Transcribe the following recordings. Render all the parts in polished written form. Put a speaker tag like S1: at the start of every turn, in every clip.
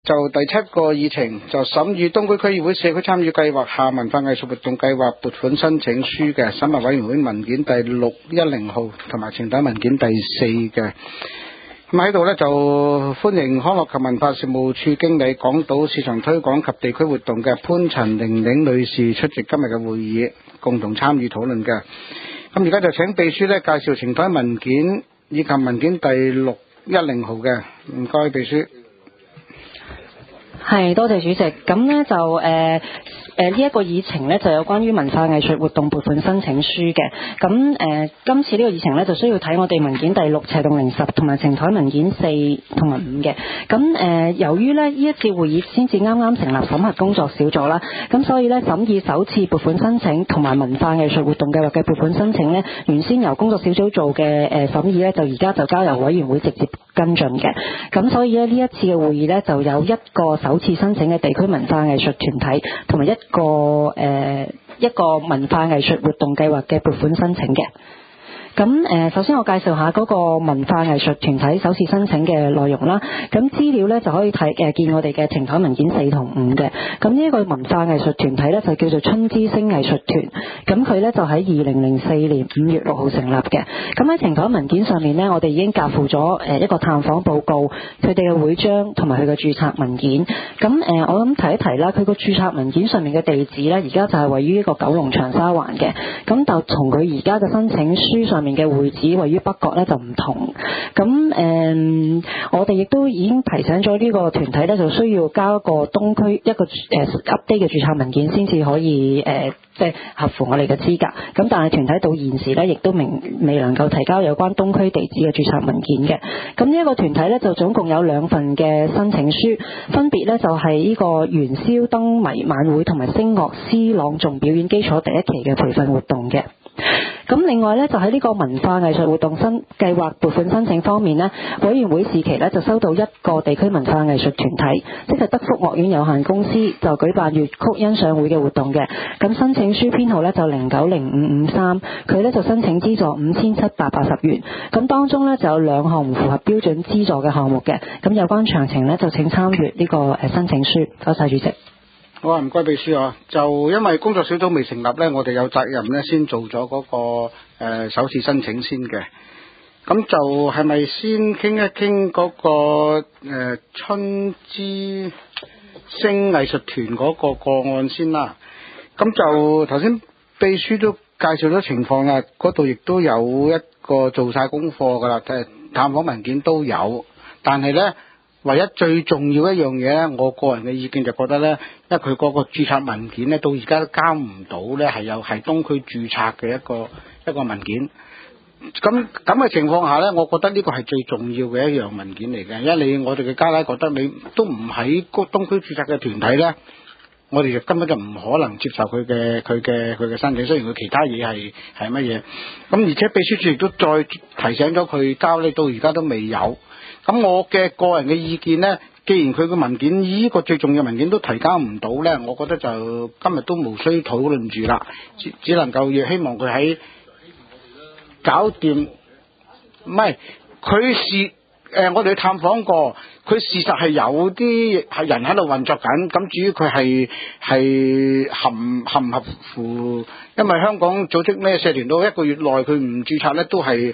S1: 就第7個議程就審議東區區議會社區參與計劃下文化藝術活動計劃撥款申請書嘅審核委員會文件第610號同埋呈體文件第4嘅。咁喺度呢，就歡迎康樂及文化事務處經理港島市場推廣及地區活動嘅潘陳玲玲女士出席今日嘅會議，共同參與討論嘅。咁而家就請秘書呢介紹呈體文件以及文件第610號嘅，唔該秘書。
S2: 係，多謝主席。咁呢就呢一個議程呢就有關於文化藝術活動撥款申請書嘅。咁今次呢個議程呢就需要睇我哋文件第6/10同埋呈台文件4同埋5嘅。咁由於呢一次會議先至啱啱成立審核工作小組啦，咁所以呢審議首次撥款申請同埋文化藝術活動計劃嘅撥款申請呢，原先由工作小組做嘅審議呢，就而家就交由委員會直接跟進嘅。咁所以呢一次嘅會議呢，就有一個首次申請嘅地區文化藝術團體同埋一個文化藝術活動計劃嘅撥款申請嘅。咁首先我介紹下嗰個文化藝術團體首次申請嘅內容啦。咁資料呢就可以睇見我哋嘅呈台文件4同5嘅。咁呢一個文化藝術團體呢就叫做春之星藝術團。咁佢呢就喺2004年5月6號成立嘅。咁喺呈台文件上面呢，我哋已經夾附咗一個探訪報告、佢哋嘅會章同埋佢嘅註冊文件。咁我諗提一提啦，佢個註冊文件上面嘅地址呢，而家就係位於一個九龍長沙灣嘅。咁就同佢而家嘅申請書上面嘅會址位於北角咧就唔同。咁我哋亦都已經提醒咗呢個團體咧，就需要交一個東區一個update 嘅註冊文件先至可以即係合乎我哋嘅資格。咁但係團體到現時咧，亦都未能夠提交有關東區地址嘅註冊文件嘅。咁呢一個團體咧就總共有2份嘅申請書，分別咧就係呢個元宵燈謎晚會同埋聲樂詩朗誦表演基礎第1期嘅培訓活動嘅。咁另外呢，就喺呢個文化藝術活動計劃撥款申請方面呢，委員會時期呢就收到一個地區文化藝術團體，即係德福樂園有限公司就舉辦粵曲欣賞會嘅活動嘅。咁申請書編號呢就090553，佢呢就申請資助5780元。咁當中呢就有2項唔符合標準資助嘅項目嘅。咁有關詳情呢就請參閱呢個申請書。多謝主席。
S1: 好啊，唔該秘書啊。就因為工作小組未成立呢，我哋有責任呢先做咗嗰個首次申請先嘅。咁就係咪先傾一傾嗰個春之星藝術團嗰個個案先啦？咁就頭先秘書都介紹咗情況啦，嗰度亦都有一個做晒功課噶啦，探訪文件都有，但係呢，唯一最重要一樣嘢咧，我個人嘅意見就覺得咧，因為佢嗰個註冊文件咧，到而家都交唔到咧，係東區註冊嘅一個文件。咁嘅情況下咧，我覺得呢個係最重要嘅一樣文件嚟嘅，因為我哋嘅家姐覺得你都唔喺東區註冊嘅團體咧，我哋就根本就唔可能接受佢嘅申請。雖然佢其他嘢係乜嘢，咁而且秘書處亦都再提醒咗佢交咧，到而家都未有。咁我嘅個人嘅意見呢，既然佢嘅文件呢個最重要文件都提交唔到呢，我覺得就今日都無需討論住啦，只能夠希望佢喺搞掂。唔係佢我哋去探訪過，佢事實係有啲係人喺度運作緊。咁至於佢係合唔合乎，因為香港組織咩社團都1個月內佢唔註冊呢，都係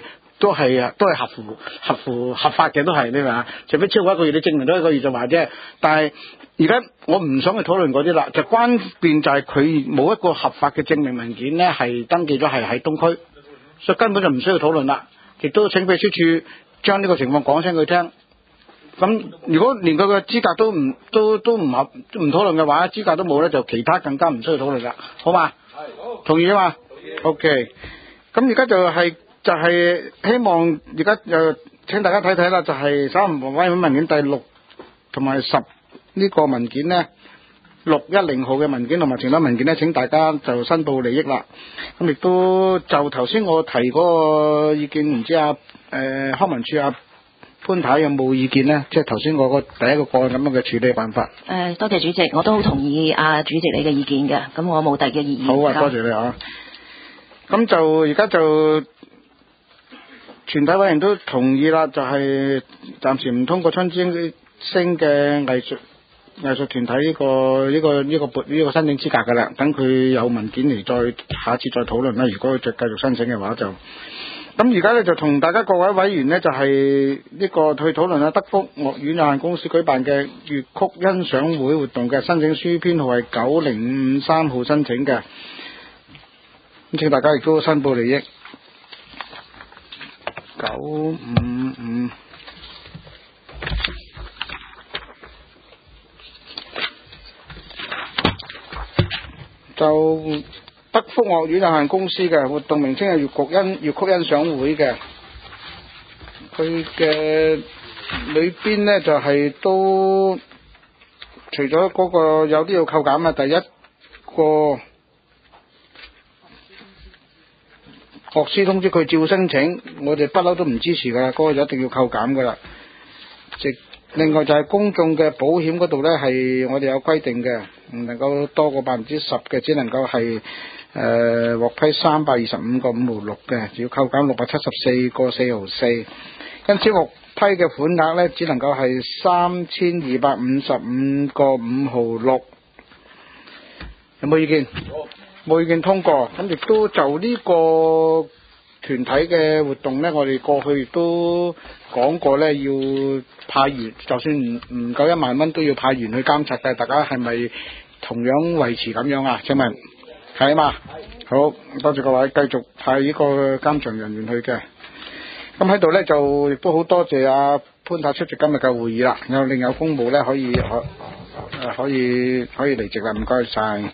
S1: 合法嘅，都係你話，除非超過1個月，你證明咗1個月就話啫。但係而家我唔想去討論嗰啲啦，就關鍵就係佢冇一個合法嘅證明文件呢，係登記咗係喺東區，所以根本就唔需要討論啦。亦都請秘書處將呢個情況講聲佢聽。咁如果連佢嘅資格都唔討論嘅話，資格都冇呢，就其他更加唔需要討論啦，好嘛？好，同意啊嘛。OK。咁而家就係希望而家就請大家睇睇啦，就係審核委員會文件第6同埋10呢個文件呢，610號嘅文件同埋呈體文件呢，請大家就申報利益啦。咁亦都就頭先我提嗰個意見，唔知康文署潘太有冇意見呢？即係頭先我個第一個個案咁樣嘅處理辦法。
S3: 多謝主席，我都好同意主席你嘅意見嘅，咁我冇第二嘅意見。
S1: 好啊，多謝你啊。咁就而家就全體委員都同意啦，就係暫時唔通過春之星嘅藝術藝術團體呢個申請資格㗎啦。等佢有文件嚟再下次再討論啦。如果佢再繼續申請嘅話就。咁而家咧就同大家各位委員呢，就係呢個去討論下德福樂園有限公司舉辦嘅粵曲欣賞會活動嘅申請書編號係90553號申請嘅。咁請大家亦都申報利益。955就德福樂園有限公司嘅活動名稱係粵曲欣賞會嘅，佢嘅裏邊呢，就係都除咗嗰個有啲要扣減啊，第一個學師通知佢照申請，我哋不嬲都唔支持噶啦，嗰個就一定要扣減噶啦。另外就係公眾嘅保險嗰度呢，係我哋有規定嘅，唔能夠多過10%嘅，只能夠係獲批325個5毫6嘅，要扣減674個4毫4。因此獲批嘅款額呢，只能夠係3255個5毫6。有冇意見？冇意見通過。咁亦都就呢個團體嘅活動呢，我哋過去亦都講過呢，要派員，就算唔夠1萬蚊都要派員去監察嘅。大家係咪同樣維持咁樣啊？請問係啊嘛？好多謝各位，繼續派呢個監場人員去嘅。咁喺度呢，就亦都好多謝阿潘太出席今日嘅會議啦。有另有公務呢，可以離席啦，唔該晒。